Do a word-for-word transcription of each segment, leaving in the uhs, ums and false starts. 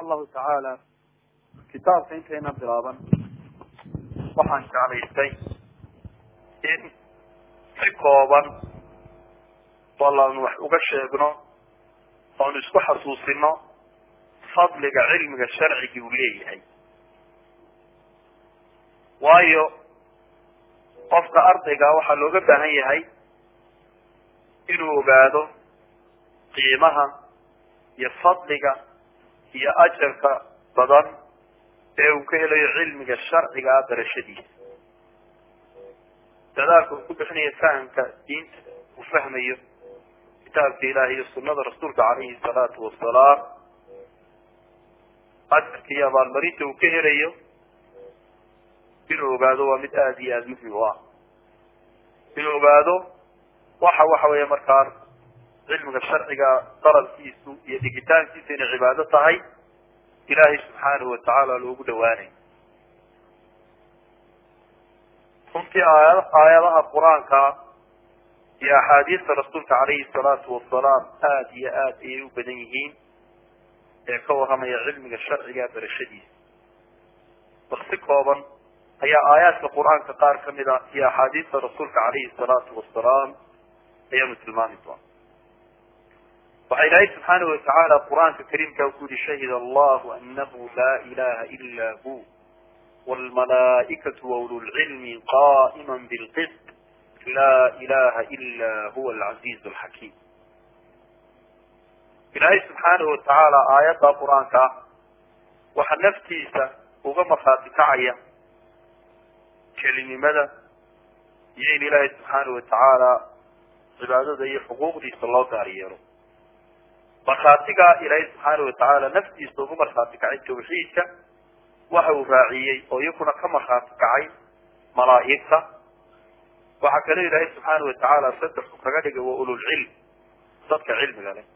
الله تعالى كتاب سنتين بلابا وحن شعليستي إن حكوبا والله نوح وقشيقنا ونسكو حصوصنا فضلك علمك الشرعي يوليه هاي وايو قفك أرضك وحلوك بهاي هاي إنه قادو قيمها يفضلك هي أجرك بدن أو كهلا علمك الشرعي قادر الشديد تذاكر كل حين يفهمك دين وفهميه كتاب في إلهي السنة رسولك عليه الصلاة والسلام أجرك يا بالمريت وكهلا إنه قادو ومد آدي آدي في الله إنه قادو waxa waxa weeye markaa cilmiga sharciga daralkiisu iyo digitaankiisu inay cibaado tahay ilaahay subxaanahu wa tacaala loogu dhawaanay runtii aayadaha qur-aanka iyo axaadiista rasuulka calayhi salaatu wasalaam aada iyo aad ayay u badan yihiin ee ka warramaya cilmiga sharciga barashadiisa waqti kooban ayaa aayaadka qur-aanka qaar ka mid a iyo axaadiista rasuulka calayhi salaatu wasalaam أيام السلمان الطوام وحي الله سبحانه وتعالى القرآن الكريم كوكود شهد الله أنه لا إله إلا هو والملائكة وأولو العلم قائما بالقسط لا إله إلا هو العزيز الحكيم الله سبحانه وتعالى آيات القرآن وحنفتيسة وغم خاتك عيا كلمة مدى يعني الله سبحانه وتعالى cibaadada iyo xuquuqdiisa loo gaariyeelo markhaatiga ilaahay subxaana watacaala naftiisa ugu markhaati kacay tawxiidka waxa uu raaciyey oo iyakuna ka markhaati kacay malaa'igta waxaa kaloo ilaahay subxaana watacaala sadexu kaga dhigay waa ululcilm dadka cilmiga leh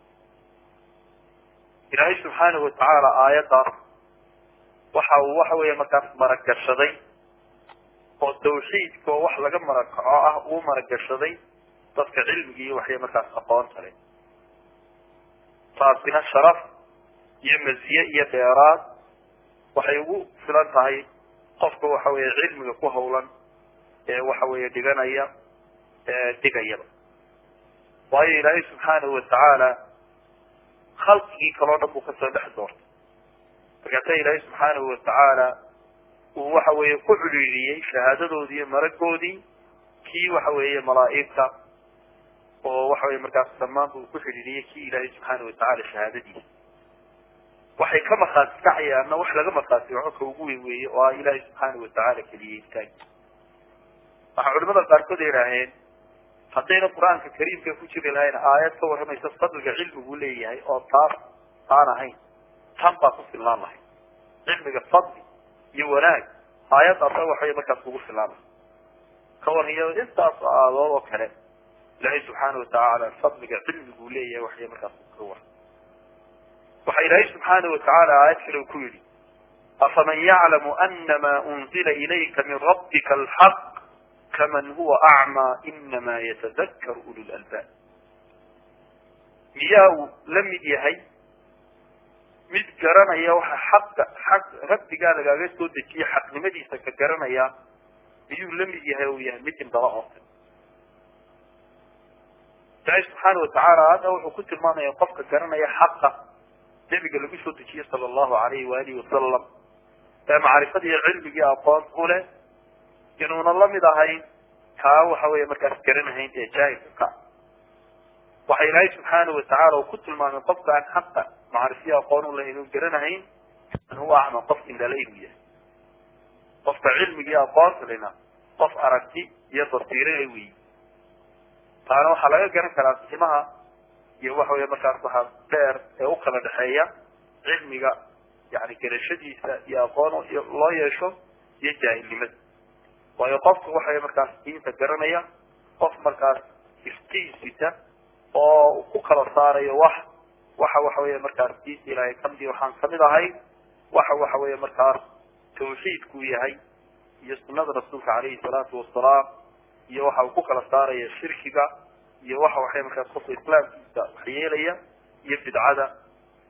ilaahay subxaana watacaala aayaddaas waxa uu waxa weeye markaas maragashaday oo tawxiidka oo wax laga marakaco ah uu maragashaday dadka cilmiga iyo waxay markaas aqoonta leh taasina sharaf iyo maziye iyo dheeraad waxay ugu filan tahay qofka waxa weeye cilmiga ku hawlan ee waxa weeye dhiganaya ee dhigayaba waayo ilaahay subxaanahu watacaala khalqigii kaloo dhan buu kasoo dhex doortay markaasaa ilaahay subxaanahu watacaala uu waxa weeye ku culiliyey shahaadadoodii iyo maragoodii kii waxa weeye malaa'igta oo waxa weeye markaas dhammaan buu ku xidhiidhiyey kii ilaahay subxaana watacaala shahaadadiisa waxay ka markhaati kacayaanna wax laga markhaati kaco ka ugu weyn weeye oo ah ilaahay subxaana watacaala keliyeystaag waxaa culimada qaarkood yidhaaheen haddayna qur-aanka kariimka ku jiri lahayn aayad ka warramaysa fadliga cilmigu leeyahay oo taas aan ahayn tan baa ku filnaan lahayd cilmiga fadli iyo wanaag aayaddaasa waxay markaas kugu filnaan lahayd ka warriyo intaas aadood oo kale إلهي سبحانه وتعالى فضلك علمك وليه وحي مركز الكور وحي إلهي سبحانه وتعالى آيات لو كولي أفمن يعلم أن ما أنزل إليك من ربك الحق كمن هو أعمى إنما يتذكر أولو الألباب مياه لم يهي مذكرنا يا وحا حق حق ربي قال قال تودك حق لمدي سكرنا يا مياه لم يهي ويا مثل ضوء الله سبحانه وتعالى هذا وكنت المعنى ينطفق كرنا يحقق نبي قال له بيشو تشيه صلى الله عليه وآله وسلم معرفته العلم جاء أبطال أولى ينون الله مدهين كاو حوية مركز كرنا هين تيجاي فقا وحي الله سبحانه وتعالى وكنت المعنى ينطفق عن حقه معرفية أقول الله ينون كرنا هين أن هو أعمى طفق إلا ليه طفق علم جاء أبطال لنا طفق أركتي يتصيره وي taana waxaa laga garan karaa qiimaha iyo waxa weeye markaas waxa dheer ee u kala dhaxeeya cilmiga yani garashadiisa iyo aqoon loo yeesho iyo jaahilnimada waayo qofku waxa markaas diinta garanaya qof markaas iftiisita oo ku kala saarayo wax waxa waxa weeye markaas diinta ilaahay kamdi waxaan kamid ahay waxa waxa weeye markaas tawxiidku yahay iyo sunnada rasuulka calayhi salaatu wassalaam iyo waxa uu ku kala saaraya shirkiga iyo waxa waxay markaas qofka islaamkiisa waxyeelaya iyo bidcada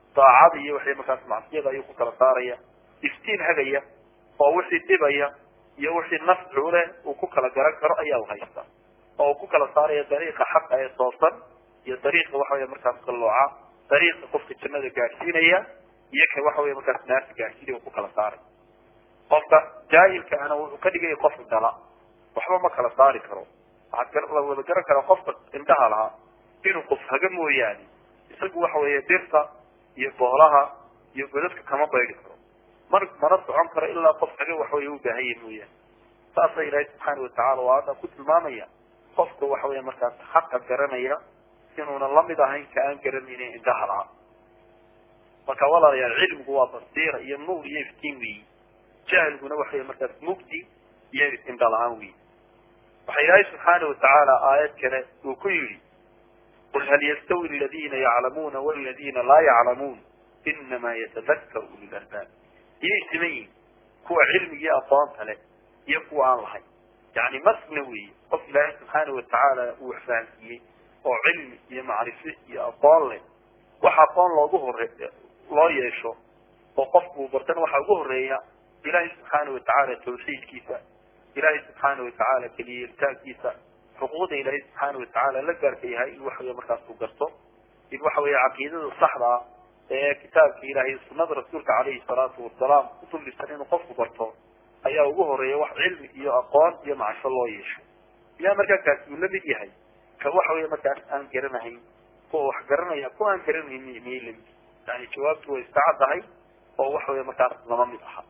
daacada iyo wixii markaas macsiyada ayuu ku kala saaraya iftiin hagaya oo wixii dhibaya iyo wixii nafcu leh uu ku kala garan karo ayaa u haysta oo ku kala saaraya dariiqa xaqa ee toosan iyo dariiqa waxa weeye markaas qalooca dariiqa qofka jannada gaarsiinaya iyo ka waxa weeye markaas naarta gaarsiinaya uu ku kala saaray qofka jaahilka ana wuxuu ka dhigay qof dala waxba ma kala saari karo waxaad la wada garan karaa qofka indhaha lahaa inuu qof haga mooyaane isagu waxa weeye dirta iyo boolaha iyo godadka kama baydi karo mar mana socon karo ilaa qof haga waxa weeye u baahan yahay mooyaane saasa ilaahay subxaana watacaala waa hadda ku tilmaamaya qofka waxa weeye markaas xaqa garanaya inuuna lamid ahayn ka aan garanaynin indhaha lahaa marka walaalayaal cilmigu waa basiira iyo nuur iyo iftiin weyi jahliguna waxa weeye markaas mugdi iyo indha la-aan weyi waxa ilaahay subxaana watacaala aayad kale uu ku yidhi qul hal yastawi aladiina yaclamuuna waladiina laa yaclamuun inamaa yatadakkaru ulul albaab iyay siman yihin kuwa cilmigii aqoonta leh iyo kuwa aan lahayn yani masna weeye qof ilaahay subxaana watacaala uu fahamsiiyey oo cilmi iyo macrifo iyo aqoon leh waxa aqoon loogu hore loo yeesho oo qofku bartana waxa ugu horeeya ilaahay subxaana watacaala tawxiidkiisa ilaahay subxaana watacaala keliyeltaankiisa xuquuqda ilaahay subxaana watacaala la gaarka yahay in waxa weeye markaas uu garto in waxa weeye caqiidada saxda ah ee kitaabka ilaahay sunnada rasuulka calayhi salaatu wasalaam kutub lisan inuu qofku barto ayaa ugu horeeya wax cilmi iyo aqoon iyo macsho loo yeesho yaa markaa kaasi uu la mid yahay ka waxa weeye markaas aan garanahayn kuwa wax garanaya kuwa aan garanayn miyay lamid yani jawaabtu way iska caddahay oo waxa weeye markaas lama mid aha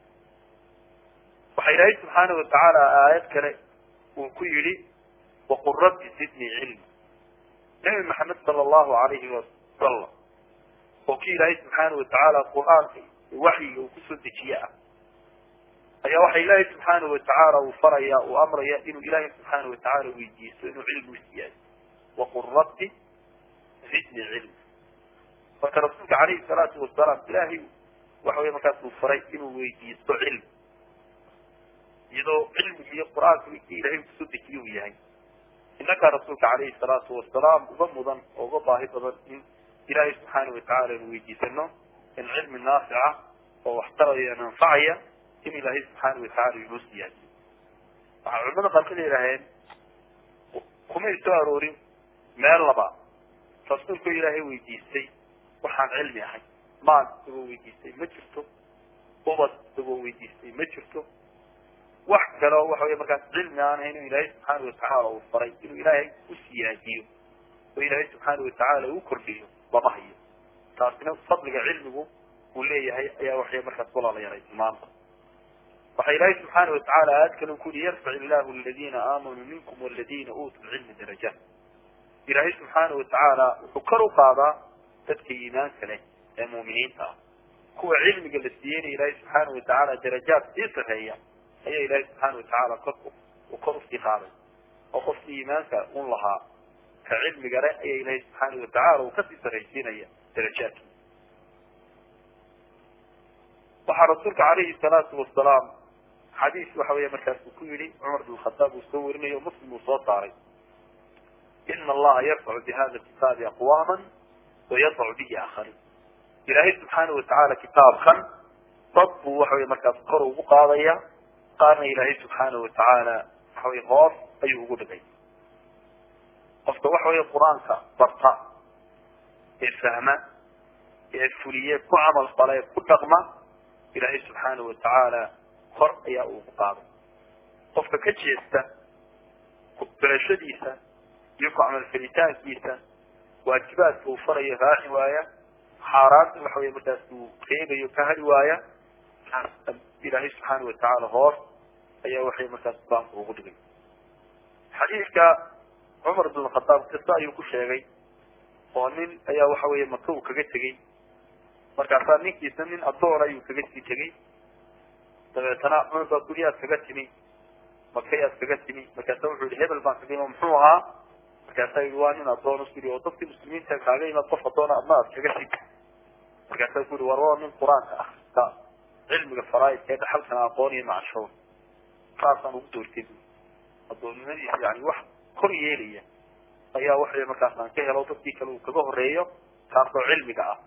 waxa ilaahay subxaana watacaala aayad kale uu ku yidhi waqul rabbi zidnii cilma nabi maxamed sala allahu alayhi wasalam oo kii ilaahay subxaana watacaala qur-aanka waxyiga uu kusoo dejiye ah ayaa waxa ilaahay subxaana watacaala uu faraya uu amraya inuu ilaahay subxaana watacaala weydiisto inuu cilmi usiiyaayo waqul rabbi zidnii cilma marka rasuulka calayhi salaatu wasalaam ilaahay waxa weye markaas uu faray inuu weydiisto cilmi iyadoo cilmiga iyo qur-aanka ilaahay kusoo dejiye uu yahay innakaa rasuulka calayhi salaatu wasalaam uga mudan oo uga baahi badan in ilaahay subxaana watacaala inu weydiisano in cilmi naafica oo waxtaraya anfacaya in ilaahay subxaana watacaala inoo siyaasiyo waxaa culimada qaarkood yidhaaheen kumay soo aroorin meel laba rasuulku ilaahay weydiistay waxaan cilmi ahay maal isagoo weydiistay ma jirto ubad isagoo weydiistay ma jirto wax kale oo waxa weye markaas cilmi aan ahayn inuu ilaahay subxaana watacaala uu faray inuu ilaahay u siyaadiyo oo ilaahay subxaana watacaala uu kordhiyo lama hayo taasina fadliga cilmigu uu leeyahay ayaa waxay markaas walaalayaal tilmaanta waxa ilaahay subxaana watacaala aayad kale ku yidhi yarfac illahu aladiina aamanuu minkum waladiina uutuu lcilma darajaat ilaahay subxaana watacaala wuxuu kor u qaadaa dadka iimaanka leh ee muuminiinta ah kuwa cilmiga la siiyeyna ilaahay subxaana watacaala darajaad sii sareeya ayaa ilaahay subxaana watacaala kor uu kor usii qaaday oo qofkii iimaanka un lahaa ka cilmiga leh ayaa ilaahay subxaana watacaala uu kasii saraysiinaya darajaadkii waxaa rasuulka calayhi salaatu wasalaam xadiis waxa weeye markaas uu ku yidhi cumar bin khataab uu soo warinayo muslim uu soo saaray ina allaha yarfacu bihada kitaabi aqwaman wayadfacu bihi aakharin ilaahay subxaana watacaala kitaabkan dad buu waxa weye markaas kor ugu qaadaya qaarna ilaahay subxaana watacaala waxa weye hoos ayuu ugu dhigay qofka waxa weye qur-aanka barta ee fahma ee fuliye ku camal fala ee ku dhaqma ilaahay subxaana watacaala kor ayaa ugu qaaday qofka ka jeesta barashadiisa iyo ku camal falitaankiisa waajibaadka uu farayo raaci waaya xaaraanta waxa weye markaas uu reebayo ka hali waaya ilaahay subxaana watacaala hoos ayaa waxay markaas qur-aanka ugu dhigay xadiidka cumar bin khataab qisa ayuu ku sheegay oo nin ayaa waxa weeye maka uu kaga tegey markaasaa ninkiisa nin adoon ayuu kaga sii tegey dabeetana cumar baa guryaad kaga timi makayaad kaga timi markaasa wuxuu yihi hebel baan kaga imi muxuu ahaa markaasaa yihi waa nin adoon us yii oo dadkii muslimiinta kaaga imaad qof adoona adna aad kaga sii markaasaa ku yihi war waa nin qur-aanka akrista cilmiga faraaidka ee dhaxalkana aqoon iyo macshoon saasaan ugu doortay adoonnimadiisa yani wax kor yeelaya ayaa waxay markaas aan ka helo dadkii kale uu kaga horeeyo taasoo cilmiga ah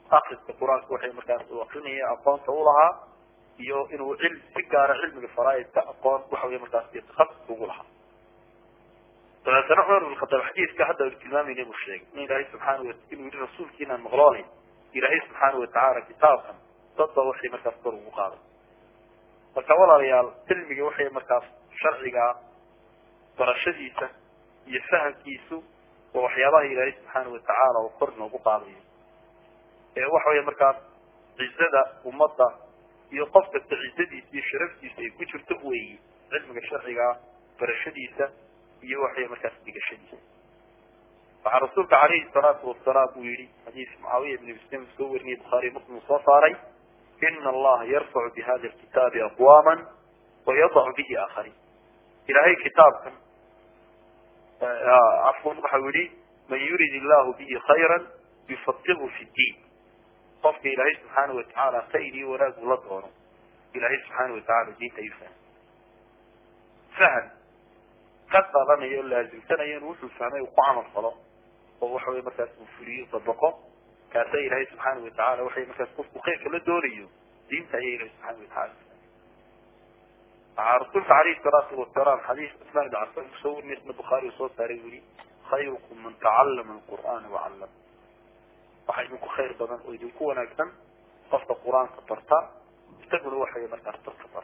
akhriska qur-aanka waxay markaas u akrinaya aqoonta u lahaa iyo inuu cilm si gaara cilmiga faraaidka aqoon waxa wey markaas takhasus ugu lahaa dabeetana cumar bin khataab xadiiska hadda aynu tilmaamayna buu sheegay in ilaahay subxaana wa inuu yihi rasuulkiinaan maqloonayn ilaahay subxaana watacaala kitaabkan dadba waxay markaas kor ugu qaaday marka walaalayaal cilmiga waxay markaas sharcigaa barashadiisa iyo fahamkiisu waa waxyaabaha ilaahay subxaana watacaala oo kor noogu qaadayo ee waxa wey markaas cizada ummadda iyo qof kasta cizadiisa iyo sharaftiisa ay ku jirto weeyi cilmiga sharcigaa barashadiisa iyo waxay markaas dhigashadiisa waxaa rasuulka calayhi salaatu wasalaam uu yihi xadiis mucaawiya ibn muslim soo wariyey bukhaari muslim soo saaray ina allaha yarfacu bihada alkitaabi aqwaman wayadacu bihi aakharin ilahay kitaabkan cafwan waxau yihi man yurid illahu bihi khayra yufaqihu fi diin qofka ilaahay subxaana watacaala khayr iyo wanaag ula doono ilaahay subxaana watacaala diinta ayuu fahmay fahm ka qaadanayo o laazimsanayo in wuxuu fahmay uu ku camal falo oo waxa wey markaas uu fuliyo dabaqo kaasa ilaahay subxaana watacaala waxay markaas qofku khayrka la doonayo diinta ayaa ilahay subxaana watacaala waxaa rasuulka calayhi salaatu wasalaam xadiis cusmaan ibn cafan kusoo warinay isna bukhaari uu soo saaray wuri khayrukum man tacallama alqur'aana wacallama waxaa idinku khayr badan oo idinku wanaagsan qofka qur-aanka barta isaguna waxay markaas dadka bara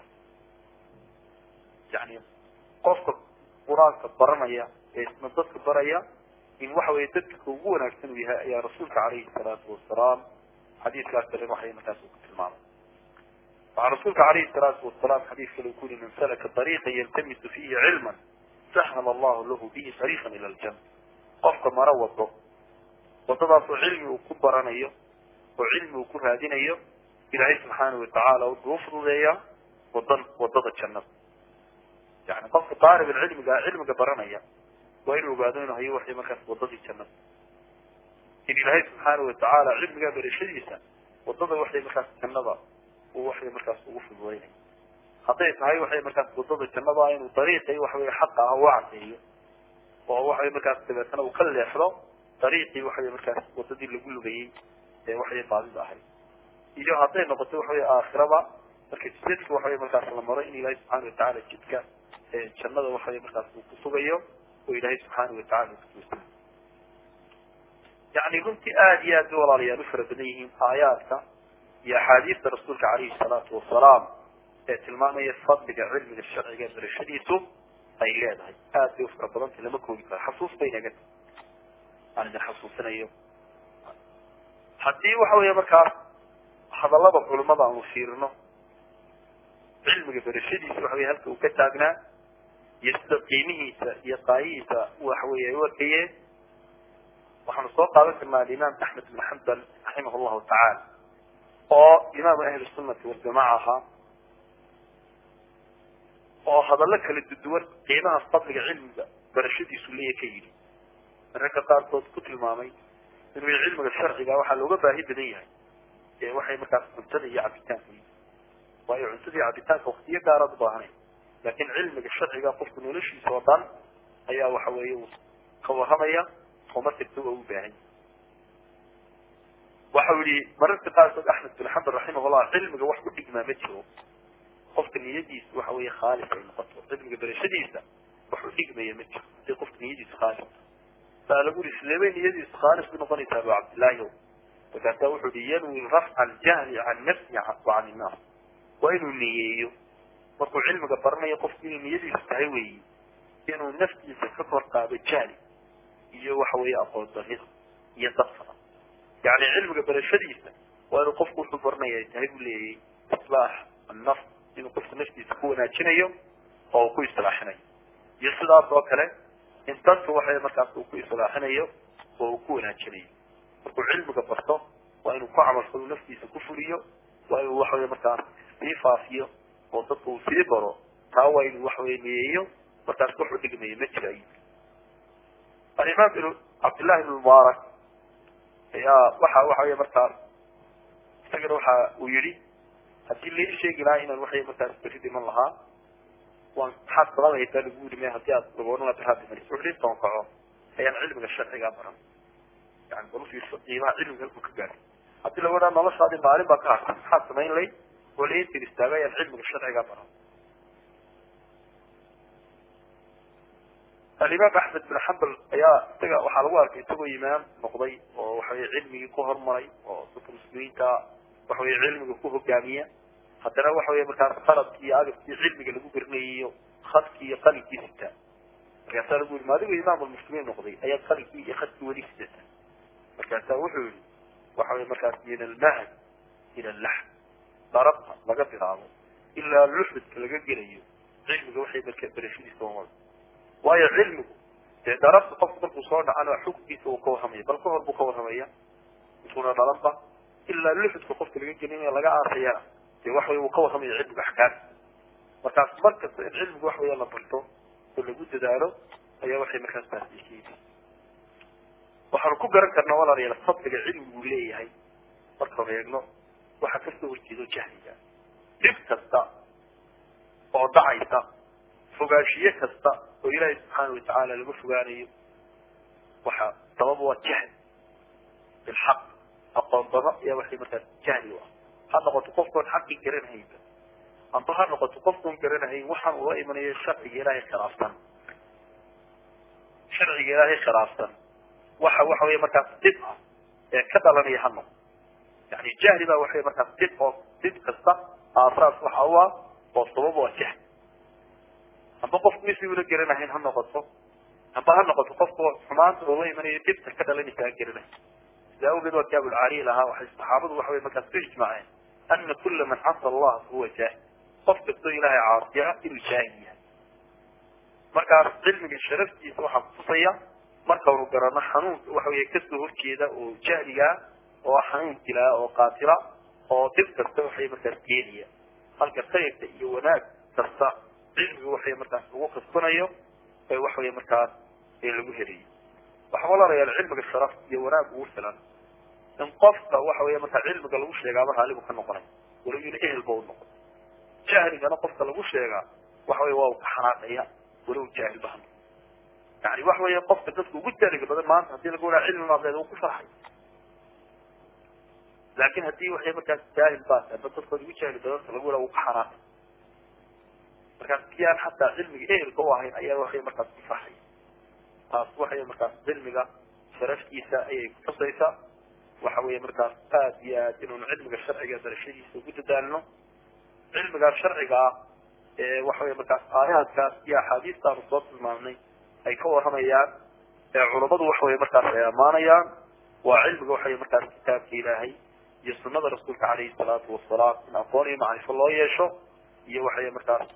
yani qofka qur-aanka baranaya ee isna dadka baraya in waxa weye dadka ugu wanaagsan uu yahay ayaa rasuulka calayhi salaatu wasalaam xadiiskaas kale waxay markaas ku tilmaamay waxaa rasuulka calayhi salaatu wasalaam xadiis kale ku yiri man salaka طariiqa yaltamisu fiihi cilman sahhala allahu lahu bihi طariiqan ila aljanna qofka mara wado wadadaasoo cilmi uu ku baranayo oo cilmi uu ku raadinayo ilaahay subxaana watacaala wuxuu ufududeeyaa wadan wadada jannada yani qofka daalib cilmiga cilmiga baranaya waa inuu ogaado inuu hayo waxay markaas wadadii jannada in ilaahay subxaana watacaala cilmiga barashadiisa wadada waxay markaas jannada uu waxay markaas ugu fududeynaya hadday tahay waxay markaas wadada jannada inuu dariiqii waxa wey xaqa ah u cadeeyo oo waxay markaas dabeetana uu ka leexdo dariiqii waxay markaas wadadii lagu lugayey ee waxay baadida ahayd iyo hadday noqoto waxa wey aakhiraba marka jidka waxa wey markaas la maro in ilaahay subxaana watacaala jidka jannada waxay markaas uu ku sugayo oo ilaahay subxaana watacaala kutuusan yani runtii aada iyo aad bay walaalayaal u fara badan yihiin aayaadka iyo axaadiista rasuulka calayhi salaatu wasalaam ee tilmaamaya fadliga cilmiga sharciga barashadiisu ay leedahay aad bay u fara badanta lama koobi karo xasuus bay naga aan idin xasuusinayo haddii waxa weya markaas hadallada culimada aanu fiirino cilmiga barashadiisa waxa wey halka uu ka taagnaa iyo sida qiimihiisa iyo qaayihiisa waxa wey ay u arkayeen waxaanu soo qaadan karnaa alimaam axmed bin xambal raximah llahu tacaala oo imaamu ahli sunnati waljamaca ahaa oo hadallo kala duduwan qiimaha fadliga cilmiga barashadiisu leeya ka yidhi mararka qaarkood ku tilmaamay inuu cilmiga sharciga waxaa looga baahi badan yahay ee waxay markaas cuntada iyo cabitaanka waayo cuntada iyo cabitaanka waktiyo gaaraad u baahanay laakin cilmiga sharciga qofku noloshiisa oo dhan ayaa waxa weeye uu ka warramaya oo markasta waa u baahan waxau yihi mararka qaarkood axmed bin xambal raximahullah cilmiga wax u dhigmaa ma jiro qofka niyadiisa waxa weeye khaalis ay noqoto cilmiga barashadiisa wax u dhigmaya ma jiro hadii qofka niyadiisa khaalis baa lagu uri isleebay niyadiisa khaalis ku noqonaysaa abu cabdillaahi markaasaa wuxuu hi yanwi rafca aljahli can nafsi wa can innaas waa inuu niyeeyo markuu cilmiga baranayo qofku inay niyadiisa tahay weeyi inuu naftiisa ka kor qaado jahli iyo waxa weeye aqoon darida iyo daqfada yani cilmiga barashadiisa waa inuu qofku wuxuu baranaya ay tahay buu leeyahay islaax annafs inuu qofku naftiisa ku wanaajinayo oo uu ku islaaxinayo iyo sidaas oo kale in dadka waxay markaas uu ku islaaxinayo oo uu ku wanaajinayo markuu cilmiga barto waa inuu ku camalfalo naftiisa ku fuliyo waa inuu waxa wey markaas sii faafiyo oo dadka uu sii baro taa waa inuu waxa wey niyeeyo markaas wuxuu dhigmayo ma jira alimaam ibn cabdillahi ibn mubaarak ayaa waxa waxa wey markaas isagana waxa uu yihi haddii lai sheegi lahaa inaan waxay markaas beri dhiman lahaa waan maxaad sababaysaa lagu yiri me hadii aad daboolana beraad dhimanaysa wuxuu i toonkaco ayaan cilmiga sharcigaa baran yani bal ufiirso qiimaha cilmiga halkuu ka gaadhay haddii la wadhaa noloshaadii maalin baa ka harsan maxaad samayn layd oo la intir istaaga ayaan cilmiga sharciga bara. alimaam axmed bin xambal ayaa isaga waxaa lagu arkay isagoo imaam noqday oo waxaweye cilmigii ku hormaray oo dadka muslimiinta waxaweye cilmiga ku hogaamiya, haddana waxa weye markaas qaladkii iyo agabkii cilmiga lagu garanayiyo khadkii iyo qalinkii sitaa. markaasaa lagu yiri maadigu imaamulmuslimiin noqday ayaad qalinkii iyo khadkii weli sidata. markaasaa wuxuu yihi waxa weye markaas min almahd ila allaxm, darabta laga bilaabo ilaa luxudka laga gelayo cilmiga waxay marka berashadiisa wamada. waayo cilmigu dee darabta qofku markuu soo dhacana xukunkiisa uu ka warramaya, bal ka hor buu ka warramaya intuuna dhalanba ilaa luxudka qofka laga gelinayo laga aasayana dee wax way uu ka warramaya cilmiga axkaam. markaas mar kasta in cilmigu wax weya la barto oo lagu dadaalo ayaa waxay markaas taasisheeyay. waxaanu ku garan karnaa walaalayaal fadliga cilmigu leeyahay markaan eegno waxa kasoo horjeedo jahliga. dhib kasta oo dhacaysa, fogaanshiye kasta oo ilaahay subxaanahu watacaala laga fogaanayo waxa sabab waa jahl bilxaq, aqoon daro ayaa waxay markaas jahli u ah. ha noqoto qofkoon xaqii garanhayba amba ha noqoto qofkoon garanahayn waxaan ula imanayo sharciga ilaahay khilaafsan. sharciga ilaahay khilaafsan waxa waxa weeye markaas dib ah ee ka dhalanaya ha noqo. yani jahli baa waxay markaas dib oo dib kasta aasaas waxa u ah oo sabab waa jahl. amba qofku misi ula garanahayn ha noqoto amba ha noqoto qofku xumaanta ula imanayo dibta ka dhalanaysa aan garanayn. sidaa awgeed waa kitaab alcaali lahaa waxay saxaabadu waxa weye markaas ku ijmaaceen ana kula man casa allah fahuwa jaahil, qof kastoo ilaahay caasiya inuu jaahil yahay. markaas cilmiga sharaftiisa waxaa kutusaya markaanu garano xanuunka waxa weye kasoo horjeeda oo jahliga oo xanuun dilaa oo qaatila oo dib kasta waxay markaas keenaya, halka khayrka iyo wanaag kasta cilmigu waxay markaas ugu kasbanayo ee wax weeye markaas ee lagu helayo. waxa walaalayaal cilmiga sharaf iyo wanaag ugu filan in qofka waxa weeye markaa cilmiga lagu sheegaaba raali buu ka noqonay walow yiri ehel buu noqon. jahligana qofka lagu sheegaa waxa weeye waa uu ka xanaaqaya walow jaahil bahan. yani waxa weeye qofka dadka ugu jahliga badan maanta haddii lagu waraa cilmi maadleed uu ku farxay, laakiin haddii waxay markaas jaahil baas aba dadkooda ugu jahli badanka lagu waraa uu ka xanaaqay. markaas kiyaan xataa cilmiga ehelka u ahayn ayaa waxay markaas ku farxay. taas waxay markaas cilmiga sharaftiisa ayay kutusaysaa. waxa weeye markaas aad iyo aad inuunu cilmiga sharciga darashadiisa ugu dadaalno. cilmigaas sharciga ah ee waxa weye markaas aayaadkaas iyo axaadiistaanu soo tilmaamnay ay ka warramayaan ee culammadu waxa weye markaas ay ammaanayaan waa cilmiga waxaweye markaas kitaabka ilaahay iyo sunada rasuulka calayhi salaatu wasalaam in aqoon iyo macrifo loo yeesho iyo waxaweye markaas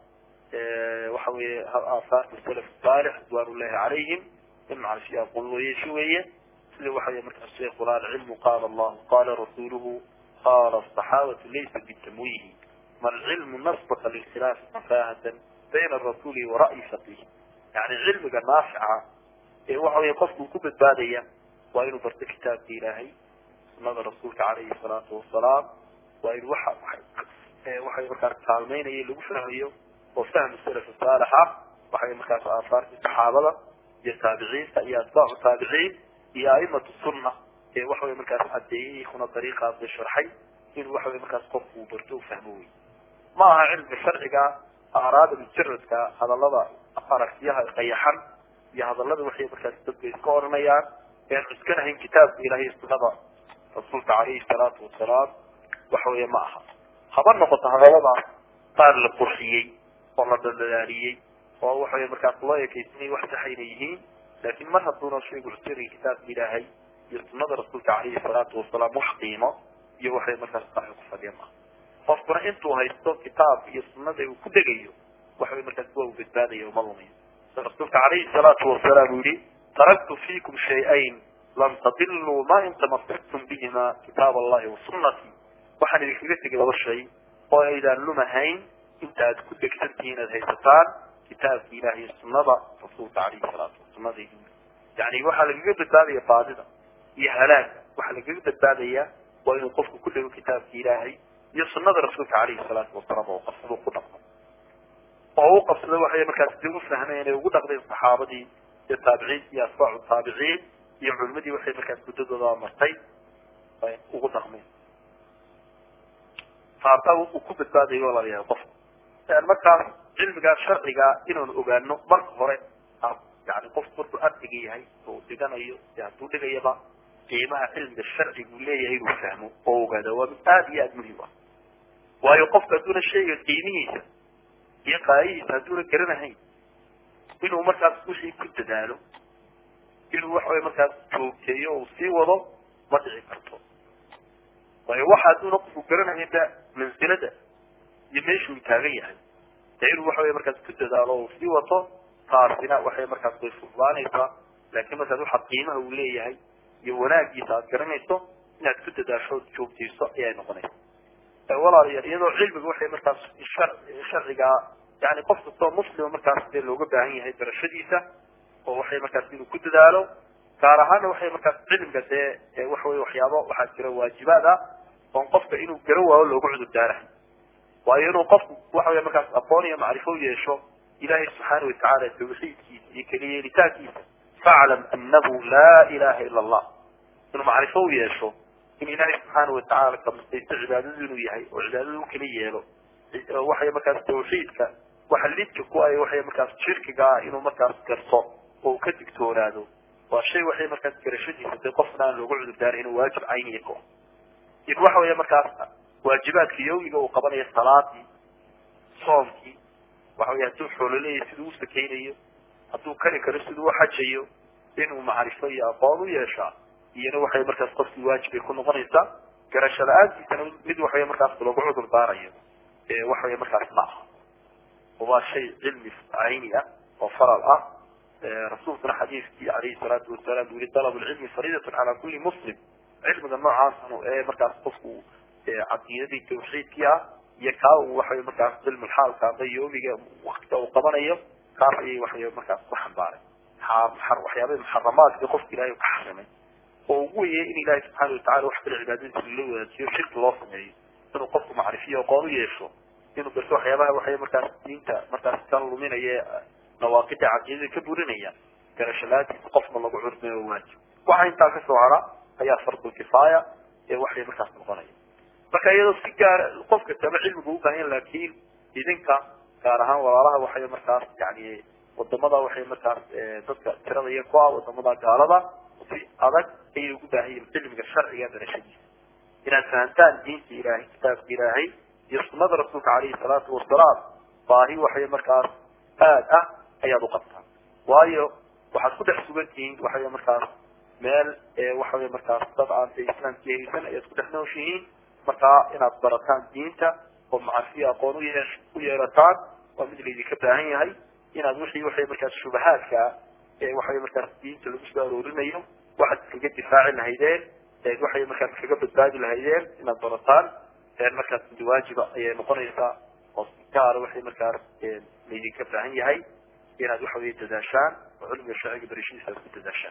waxa weye aasaarta salaf saalix ridwaan ullahi calayhim in macrifo iyo aqoon loo yeesho weeye. sida waxaweye markaas sheekuna alcilmu qaala allahu qaala rasuuluhu qaala asaxaabatu laysa bitamwiihi ma alcilmu nasbata lilkhilaafi mafahatan bayna arasuuli wa ra'yi faqih. yani cilmiga naafica ee waxa weye qofku ku badbaadaya waa inuu barto kitaabka ilaahay sunada rasuulka calayhi salaatu wasalaam. waa in waxa waxay markaas kaalmeynaya lagu fahmayo oo fahmi salaf saalixa waxay markaas aasaartii saxaabada iyo taabiciinta iyo atbaacu taabiciin iyo aimatu sunna ee waxa weye markaas cadeeyey kuna dariiqaas la sharxay inuu waxa weye markaas qofku uu barto u fahmo wey. ma aha cilmiga sharciga aaraada mujaradka hadalada aragtiyaha qayaxan iyo hadalada waxay markaas dadku iska oranayaan een iskanahayn kitaabka ilaahay iyo sunnada rasuulka calayhi salaatu wasalaam waxa weeye ma aha. haba noqoto hadalada qaar la qurxiyey oo la dadaaliyey oo waxa weye markaas loo ekeysinay wax saxayna yihiin, laakiin mar hadduuna shaygu xusiraya kitaabka ilaahay iyo sunnada rasuulka calayhi salaatu wasalaam wax qiimo iyo waxay markaas saxi ku fadhiya maaha. qofkuna intuu haysto kitaabka iyo sunnada uu ku degayo waxa weye markaas waa uu badbaadaya uma lumayo. rasuulka calayhi salaatu wasalaam uu yihi taraktu fiikum shay-ayn lam tadiluu ma in tamassaktum bihima kitaab allahi wa sunnatii. waxaan idinkaga tegay laba shay oo aydaan lumahayn inta aad ku degsan tihiin aad haysataan kitaabka ilahi iyo sunnada rasuulka calayhi salaatu sunnada. yani waxaa lagaga badbaadaya baadida iyo halaaga waxaa lagaga badbaadaya waa inuu qofku ku dhego kitaabka ilaahay iyo sunnada rasuulka calayhi salaatu wasalaam oo qabsado ku dhaqmo oo u qabsada waxay markaas dib u fahmeen inay ugu dhaqdeen saxaabadii iyo taabiciin iyo atbaacu taabiciin iyo culimadii waxay markaas muddadooda martay ay ugu dhaqmeen. qaabka uu ku badbaadayo walaalayaal qof markaas cilmiga sharciga inuu ogaano marka hore yani qof markuu ardiga yahay oo dhiganayo hadduu dhigayaba qiimaha cilmiga sharcigu leeyahay inuu fahmo oo ogaado waa mid aad iyo aad muhiim ah waayo qofka hadduuna sheega qiimihiisa iyo qaayihiisa hadduuna garanahayn inuu markaas wixii ku dadaalo inuu waxa way markaas joogteeyo oo sii wado ma dhici karto waayo waxa hadduuna qofku garanahayn ba mansilada iyo meeshuu taagan yahay dee inuu waxa way markaas ku dadaalo oo sii wato taasina waxay markaas way fududaanaysaa laakiin markaas waxa qiimaha uu leeyahay iyo wanaagiisa aad garanayso inaad ku dadaasho joogtayso ayay noqonaysa walaalayaal iyadoo cilmiga waxay markaas sharciga yani qof kastoo muslima markaas dee looga baahan yahay barashadiisa oo waxay markaas inuu ku dadaalo gaar ahaana waxay markaas cilmiga dee waxa wey waxyaabo waxaa jira waajibaad ah oon qofka inuu garan waayo loogu cudur daarahay waayo inuu qofku waxa wey markaas aqoon iyo macrifo yeesho ilahay subxaana watacaala tawxiidkiisa iyo keliyeelitaankiisa faclam anahu laa ilaha ila allah inuu macrifo u yeesho in ilahay subxaana watacaala kamastaysto cibaadadu inuu yahay oo cibaadadu ukala yeelo waxay markaas tawxiidka waxa lidka ku ay waxay markaas shirkiga ah inuu markaas garto oo uu ka digtoonaado waa shay waxay markaas garashadiisa dee qofna aan loogu cudur daaray inuu waajib cayniya ko in waxa weeye markaas waajibaadka yawmiga uu qabanayo salaadii soomkii waxa weye hadduu xoolo leeyahay siduu u sakaynayo hadduu kari karo siduu u xajayo inuu macrifo iyo aqoon u yeeshaa iyana waxay markaas qofkii waajibay ku noqonaysaa garasho la-aantiisana mid waxawey markaas loogu cudur daarayo waxawey markaas ma aha waa shay cilmi cayni ah oo faral ah rasuulkuna xadiiskii alayhi salaatu wasalaam uu yihi dalab lcilmi fariidatun cala kuli muslim cilmiga noocaasn ee markaas qofku caqiidadii tawxiidkii ah iyo kaa uu waxawey markaas cilmi xaalka ama yoomiga waktiga uu qabanayo kaas ayay waxawey markaas ku xambaaray waxyaabaha muxaramaadka qofka ilahay ka xarimay oo ugu weyey in ilahi subxaana watacala wax kale cibaadadiisa loo wadaajiyo shirki loo sameeyo inuu qofku macrifiyo aqoon u yeesho inuu garto waxyaabaha waxay markaas diinta markaas kan luminaya nawaaqida caqiidada ka burinaya garashalaadiisa qofna lagu curmeeyo waajib waxa intaa kasoo hara ayaa fardu kifaaya ee waxay markaas noqonaya marka iyadoo si gaar qofka kama cilmiga u baahan laakiin idinka gaar ahaan walaalaha waxay markaas yani wadamada waxay markaas dadka tirada iyo ku ah wadamada gaalada si adag ayay ugu baahan yihiin cilmiga sharciga barashadiisa inaad fahantaan diinta ilaahay kitaabka ilaahay iyo sunada rasuulka calayhi salaatu wasalaam baahi waxay markaas aad ah ayaad u qabtaan waayo waxaad ku dhex sugan tihiin waxay markaas meel waxawey markaas dad aan de islaamki haysan ayaad ku dhex nooshihiin markaa inaad barataan diinta oo macafiya aqoon u yee u yeelataan waa mid laydinka baahan yahay inaad wixii waxay markaas shubahaadka ee waxay markaas diinta lagu soo aroorinayo waxaad kaga difaaci lahaydeen waxay markaas kaga badbaadi lahaydeen inaad barataan markaas mid waajiba ayay noqonaysaa oo gaara waxay markaas laydinka baahan yahay inaad waxawey dadaashaan oo cilmiga sharciga barashadiisa aad ku dadaashaan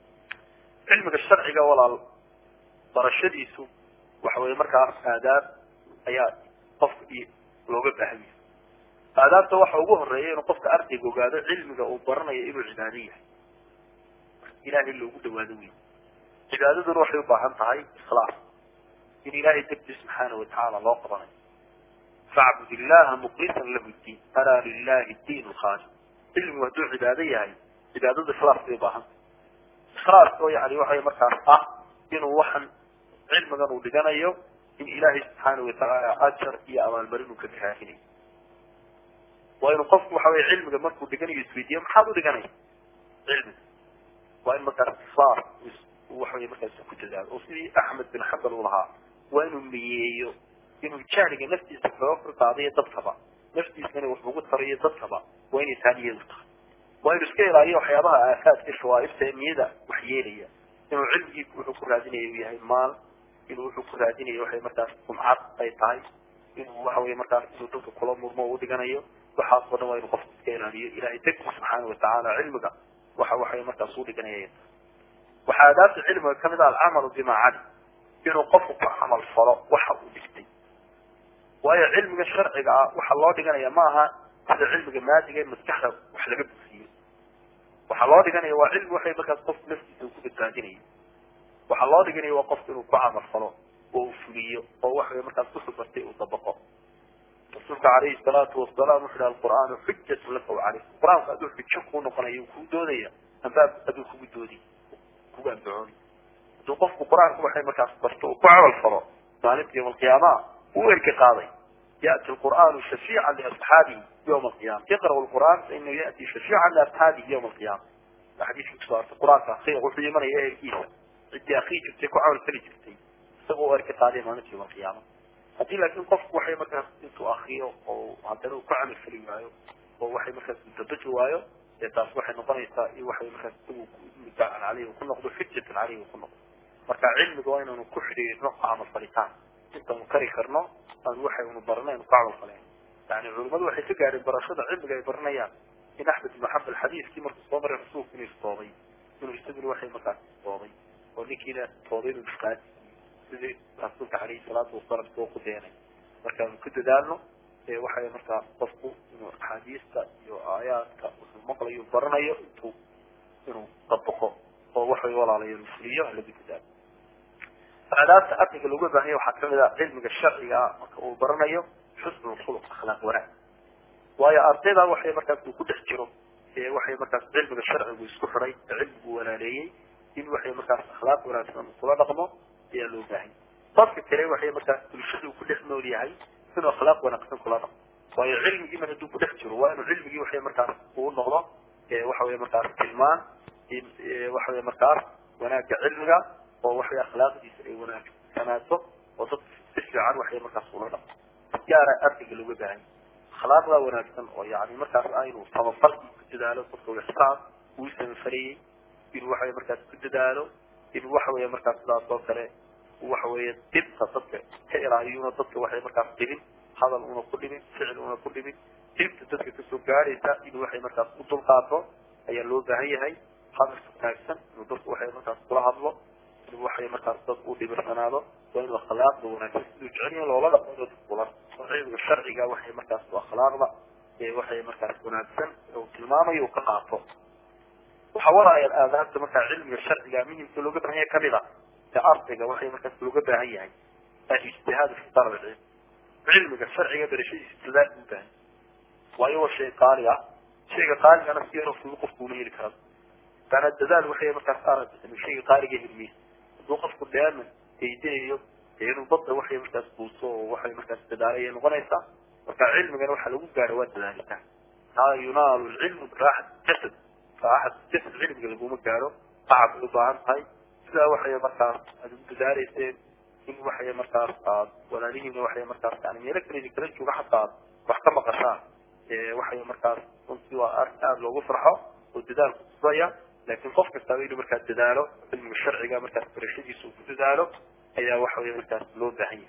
cilmiga sharciga walaal barashadiisu waxa weye markaas aadaab ayaa qofka looga baahan yahay aadaabta waxa ugu horeeya inuu qofka ardayga ogaado cilmiga uu baranayo inuu cibaado yahay ilahay loogu dhawaado wey cibaadaduna waxay ubaahan tahay ikhlaas in ilahay dartii subxaana watacaala loo qabanayo facbud illaha muqlisan lahu diin alaa lilahi diin lkhaalis cilmigu hadduu cibaado yahay cibaadada ikhlaas bay ubaahan tahay ikhlaas oo yani waxay markaas ah inuu waxan cilmigan uu dhiganayo in ilahay subxaana watacaala ajar iyo abaalmarin uu ka kaafinayo waa inuu qofku waxa wey cilmiga markuu dhiganayo isweydiiyo maxaad u dhiganaya cilmiga waa in markaas ikhlaas waxawey markaas ku dadaalo oo sidii axmed bin xambal uu lahaa waa inuu niyeeyo inuu jahliga naftiisa kaga korqaadayo dadkaba naftiisana wax ugu tarayo dadkaba waa inay taa niyadu tahay waa inuu iska ilaaliyo waxyaabaha aafaadka shawaaibta ee niyada wax yeelaya inuu cilmigii wuxuu ku raadinayo uu yahay maal inuu wuxuu ku raadinayo waxay markaas sumcad ay tahay inuu waxa wey markaas inuu dadka kula murmo u dhiganayo waxaas oo dhan waa inuu qofka iska ilaaliyo ilahay darti subxaana watacaala cilmiga waxa waxay markaas u dhiganaya waxaa aadaabta cilmiga kamid ah alcamalu bima cali inuu qofku ku camal falo waxa uu dhigtay waayo cilmiga sharciga ah waxa loo dhiganaya ma aha sida cilmiga maadiga ee maskaxda wax laga buuxiyo waxaa loo dhiganaya waa cilmi waxay markaas qofku naftiisa uu ku badbaadinayo waxaa loo dhiganaya waa qofku inuu ku camal falo وفليه أو واحد مثلا تصل بتي وطبقه رسولك عليه الصلاة والسلام وحده القرآن حجة لك وعليه القرآن قدوه في تشوف ونقرأ يوكو دودية أنباب قدوه كو دودي كو أنبعوني توقف القرآن كو حي مكاس برتو كعب الفراء مالك يوم القيامة هو الكقاضي يأتي القرآن شفيعا لأصحابه يوم القيامة يقرأ القرآن فإنه يأتي شفيعا لأصحابه يوم القيامة الحديث مكسار القرآن أخي وفي من هي الكيسة عدي أخي جبتي كعب الفري جبتي سبوا الكقاضي مالك يوم القيامة هدي لكن قف وحي مكاس انتو أخيه أو عدنو كعب الفري وايو أو وحي مكاس انتبجوا وايو يتاس وحي نظريتا وحي مكاس تبو مدعا عليه وكل نقضوا حجة عليه وكل نقضوا marka cilmigu waa inuu ku xiriirno qaamo falitaan inta uu kari karno aan waxay uu barnaan qaamo faleen yani culimadu waxay ka gaareen barashada cilmiga ay baranayaan in Ahmed ibn Hanbal xadiiskii markuu soo maray rasuulku inuu istoobay inuu isaguna waxay markaa istoobay oo ninkiina toobay inuu istaag sidii rasuulka calayhi salaatu wasalaam soo ku deenay marka uu ku dadaalno ee waxay markaa qofku inuu xadiiska iyo aayaadka uu maqlayo baranayo intuu inuu tabaqo oo waxay walaalayaal musliyo la dikadaad عادات أبنك اللي جوه هي وحكمنا علم الشرعي أو برنايو حسن الخلق أخلاق وراء ويا أرتدا وحي مركز كل احترام وحي مركز علم الشرعي ويسكحري علم ولا ليه إن وحي مركز أخلاق وراء كل رقمه هي اللوجاهي طرف الكلام وحي مركز كل شيء وكل إحنا ليهاي كل أخلاق ونقص كل رقم ويا علم جي من كل احترام وأنا علم جي وحي مركز هو النهضة وحي مركز كلمان وحي مركز وناك علمها ووحي أخلاق دي سعي وناك كماته وصدق تشفي عن وحي مركز صورنا جارة أرتق اللي وقعني أخلاق لا وناك يعني مركز آين وصمفلت كتداله صدق ويحسان ويسن فريق إن وحي مركز كتداله إن وحي مركز لا صوتره وحي تبقى صدق كإرائيون صدق وحي مركز تبين هذا الأمر كل من فعل الأمر كل من تبقى تدك تسوق جاري إن وحي مركز قطل قاطه هي اللوزة هي هي هذا السكاكسن ودرس وحي مركز قرها الله وحي مركز تصور ببرسناله وإن الأخلاق وناكس يجعلني لولا لقد تقول وحي الشرعي جا وحي مركز وأخلاق لا وحي مركز وناكسن أو تلمامه يوقعه وحوالها هي الآذان مركز علم الشرعي جا مين يمكن لقدر هي كبيرة كأرض جا وحي مركز لقدر هي يعني اجتهاد في طلب العلم علم الشرعي جا برشيء استدلال منتهي وأيوة شيء قال شيء قال أنا سيره في وقف دوني الكلام كان الدلال وحي مركز أرد إنه شيء قال جه وقف قدامه يديه ينو ضد وحي مركز بوصو وحي مركز تدارية نغنيسة وكان علم كان وحي لو قاروات ذلك هذا ينال العلم براحة جسد فراحة جسد علم اللي قوم قارو قعب لبعض هاي لا وحي مركز تدارية إن وحي مركز ولا ليه من وحي مركز يعني ميلك نيجي كرنش وحطات وحكم قصار وحي مركز كنت وأرتاب لو فرحه والتدار ضيع لكن قف كتابيله مركز تداله علم الشرعي جاء مركز برشيدي سوق تداله إذا وحوي مركز لون دحية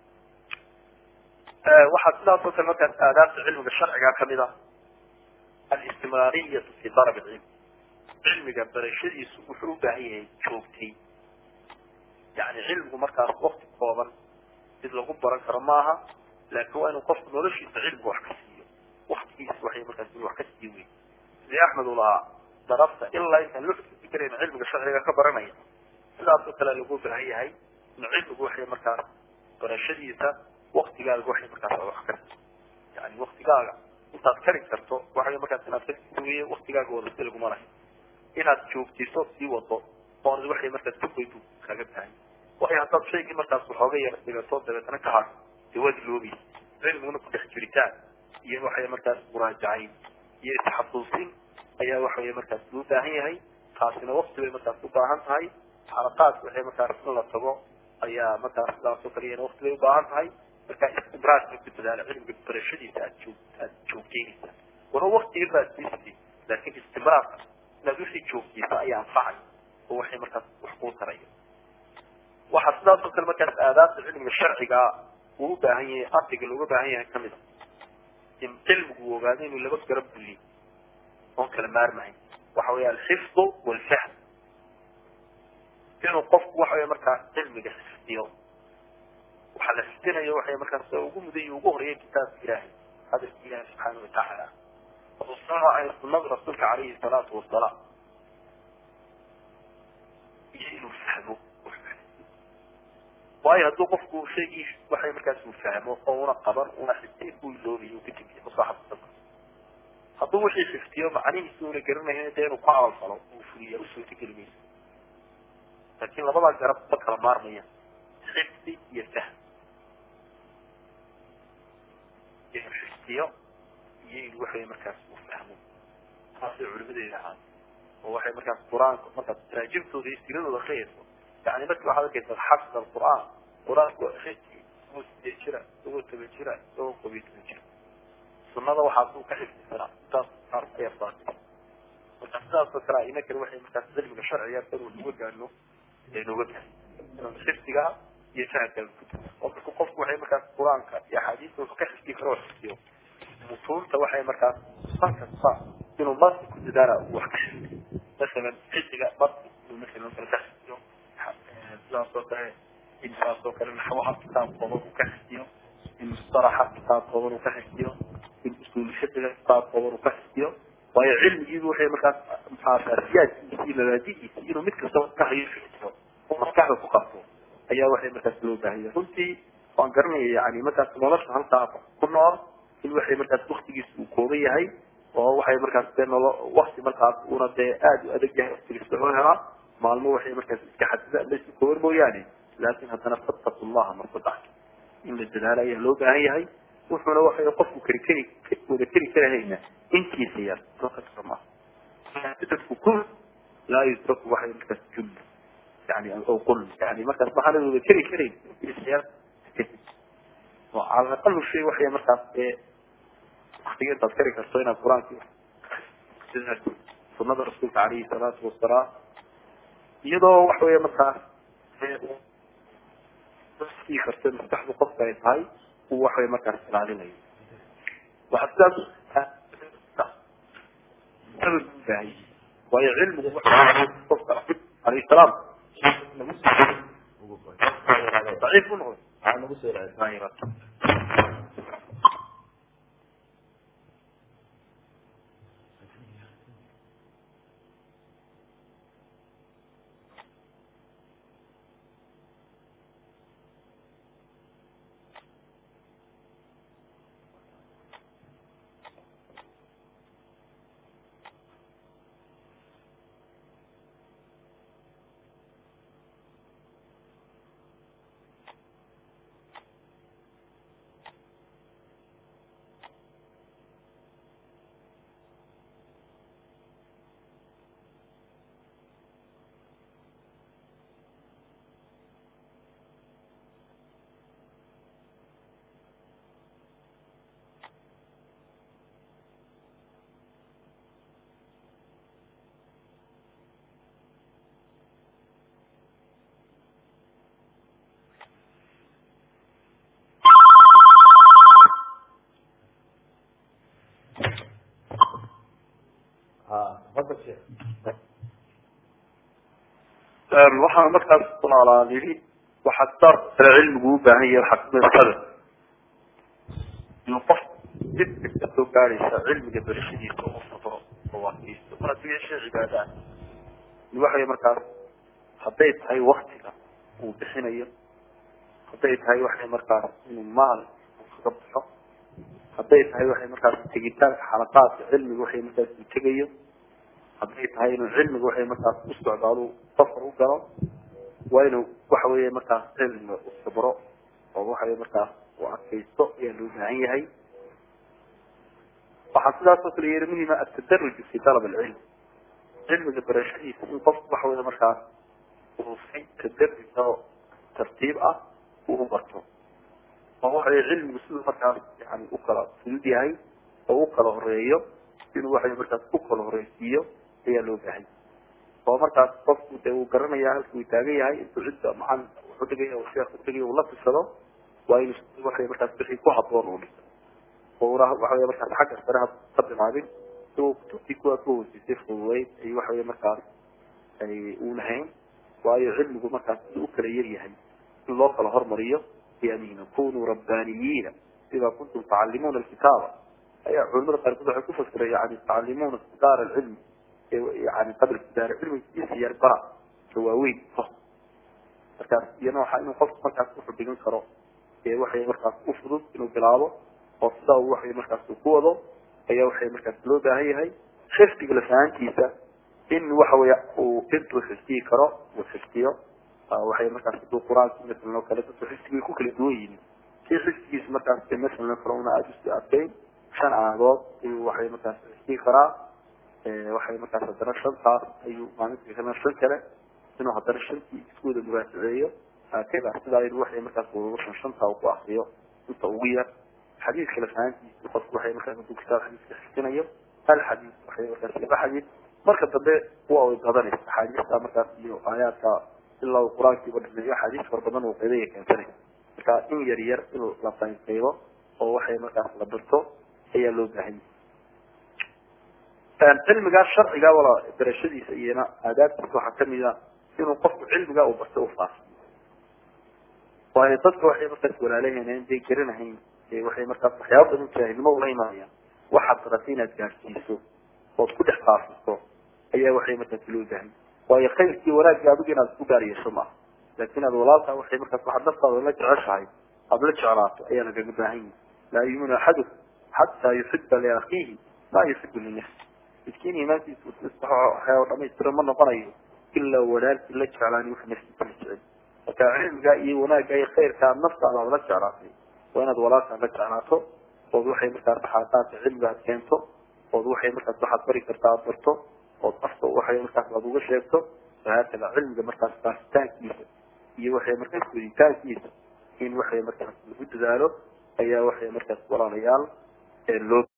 أه واحد لا تصل مركز آداب علم الشرعي جاء كمذا الاستمرارية في طلب العلم علم جاء برشيدي سوق حروب دحية شوفتي يعني علم مركز وقت قوما إذا غبر كرماها لكن هو أنه قف نولش علم وحكسيه وقت كيس وحي مركز وحكسيه زي أحمد الله ضربت إلا إنت لفت فكرين علم الشرعي كبرنايا لا أصدق لا يقول في هي هاي نعلم جوحي مركز برشديته وقت قال جوحي مركز أو حكر يعني وقت قال أنت تكرر كرتو وحي مركز تنافس سوية وقت قال جوه رسالة مرة إنها تشوف تيسوس دي وضو طبعا وحي مركز تبويتو خاجتها هاي وهي هتطلب شيء مركز صحوية رسالة صوت ده تنكهر جواز اللوبي علم منك تحجريتان يوحي مركز مراجعين يتحفظين ayaa waxa weey markaas loo baahan yahay qaasina waqti bay markaas u baahan tahay xaraqaad waxay markaas la tago ayaa markaas la soo kaliya waqti bay u baahan tahay marka istibraad ku dadaal cilmiga barashadiisa aad joogteynaysa waxa waqti baad siisay laakiin istibraad la wixii joogtiisa ayaa anfacay oo waxay markaas wax ku tarayo waxa sidoo kale markaas aadaab cilmiga sharciga uu u baahan yahay artiga looga baahan yahay kamid in cilmigu ogaado inuu laba garab buliyo ممكن المارمعي وحوية الحفظ والفهم كانوا قف وحوية مركا علم جحفظيهم وحلفتنا يوحي مركا سوقهم ذي وقهر هي كتاب إلهي هذا إله سبحانه وتعالى وصلنا على النظر رسولك عليه الصلاة والسلام يجيله فهمه waayo hadduu qofku shaygii waxay markaas uu fahmo oo una qaban una xiftiy uu iloobiyo ka tigiyo maslaxada hadduu wixii xiftiyo macnihiisu una garanayo dee inuu ku camal falo uu fuliya u suurtageli mayso laakiin labadaa garab ma kala maarmaya xifdi iyo fahm inuu xiftiyo iyo in waxay markaas uu fahmo taasay culimadeeda ahaan oo waxay markaas qur-aanka markaas taraajimtooda iyo siradooda khayso يعني بس واحد كده حفظ القرآن قرآن وحكي مستجرة وتبجرة وقبيت مجرة سنة وحاطه كحف السنة تاس صار يرضى والأساس ترى إنك الوحي متأثر من الشرع يرتر والوجه إنه إنه وجه شفت جاء يساعد الكتب وقف وحي مكان القرآن يا حديث وكحف كيف روح اليوم مطول توحي مكان صار صار إنه ما كنت دارا وحكش مثلا شفت جاء بط مثلا مثلا كحف اليوم إن صار كان الحوار كتاب قبر وكحسيو إن الصراحة كتاب قبر وكحسيو إن أسلوب الشدة كتاب قبر وكحسيو ويعلم يجيبه حي مكان محافظات إلى الذي يصير مثل سواء كحيل فيه ومكان فقطه أي واحد مكان سلوبه هي كنتي وانقرني يعني مكان سمولش هل تعرف كنا الوحي مكان تختي سوكورية هاي وهو حي مكان بين وقت مكان ونبدأ آد وأدق تستوعبها معلومة وحي مركز كحد بس كور بو يعني لكن هذا فتق الله مرتضى إن الدلالة يهلوك هاي هاي وحنا وحي يقف كركري وذكري كره هنا إنتي سيار فقط رماه تترك كل لا يترك وحي مركز جل يعني أو قل يعني مركز محل وذكري كري سيار وعلى الأقل شيء وحي مركز اختيار تذكري كرسوين القرآن كيف سنة الرسول عليه الصلاة والسلام iyadoo wax weeye markaa dadkii kartay maskaxdu qofka ay tahay uu wax weeye markaas ilaalinayo waxaa sidaas waayo cilmigu qofka alayhi salaam daciif u noqday waxaan markaas walaalaadii waxa tar cilmigu u baahan yahay xaqda sabab qof dib soo gaaraysa cilmiga barashadiisa oo sabro oo waqtiisa markii shay cibaada waxa markaas haday tahay waqtiga uu bixinayo haday tahay waxa markaas inuu maal ka baxo haday tahay waxa markaas tigitaan xalaqaad cilmiga waxa markaas uu tagayo haday tahay inuu cilmiga waxa markaas u socdaalo safar u galo وإنه وحوي مركز علم الصبر ووحوي مركز وعكيسته يعني هي هي وحصلها صوت اليرمي ما التدرج في طلب العلم علم البرشيد وقف وحوي مركز وفي تدرج أو ترتيب أه وهو برضه ووحوي علم مسؤول مركز يعني أقرأ سلدي هاي أو أقرأ الرئية إنه وحوي مركز أقرأ الرئية هي اللغة هاي ومركز قفت وقرنا ياهل ويتاجي هاي الجدة معن وحدقي والشيخ وحدقي والله في الصلاة وين وحي مركز بحي كوها طوروني وراه وحي مركز حاجة فرها قبل معين تو تكوا كوز يسيف وويت أي وحي مركز يعني ونهين وأي علم مركز أكل يري هاي الله قال هرمرية بأمين كونوا ربانيين إذا كنتم تعلمون الكتابة أي علماء قالوا كفر يعني تعلمون دار العلم يعني قبل دار علم يسير برا هواوين markaas iyana waxa inuu qofku markaas u xubin karo ee waxay markaas u fudud inuu bilaabo oo sida uu waxay markaas ku wado ayaa waxay markaas loo baahan yahay xifdiga la fahantiisa in waxa weeye uu intuu xifdiyi karo uu xifdiyo waxay markaas uu quraanka midna kala dadku xifdiga ku kala duwan yihiin si xifdigiisa markaas midna farona aad u adkeyn shan aadood iyo waxay markaas xifdiyi karaa ee waxay markaas hadana shantaas ayuu maalintii kana shan kale inuu hadana shantii isku wada muraajaceeyo كذا سيدا يروح مركز وروح شنطة وقاعدية شنطة وقوية حديث كلا فهمتي يقص وحي مركز من كتاب حديث كلا يوم الحديث وحي مركز كلا حديث مركز تبع هو يتغذر حديث مركز يو آيات إلا القرآن في بدل حديث فربنا وقضية كان سنة كإن يرير إنه لطين كيلو أو وحي مركز لبرته هي اللغة هي علم قال الشرع قال ولا برشدي سينا آداب وحكمنا إنه قف علم قال وبرته فاس وهي تصبح وحي مركز ولا عليها إن دي كرنهين وحي مركز حياة من كاهن ما ولا مايا واحد رفينا تجارسيسو وتكون حفاظه هي وحي مركز لوجهن وهي خير كي وراك جابوا جنا تجاري سما لكن الولاء وحي مركز واحد نفسه ولا تعشى قبل شعراته هي أنا جبناهين لا يؤمن أحد حتى يحب لأخيه ما يحب لنفسه مسكين يماتي وتصبح حياة ما يستر منه قريه إلا ولاد إلا شعلاني وفي نفسي تلسعي وكعلم جاي ونا جاي خير كان نفس على ولا شعراته وأنا دولات على شعراته وضوحي مركز حالات علم بعد كنته وضوحي مركز واحد بريك ارتاع برته وطفته وحي مركز وضوح شيبته فهذا العلم ده مركز باستان كيسه يوحي مركز بريتان كيسه إن وحي مركز الهد ذاله أي وحي مركز ورانيال اللوب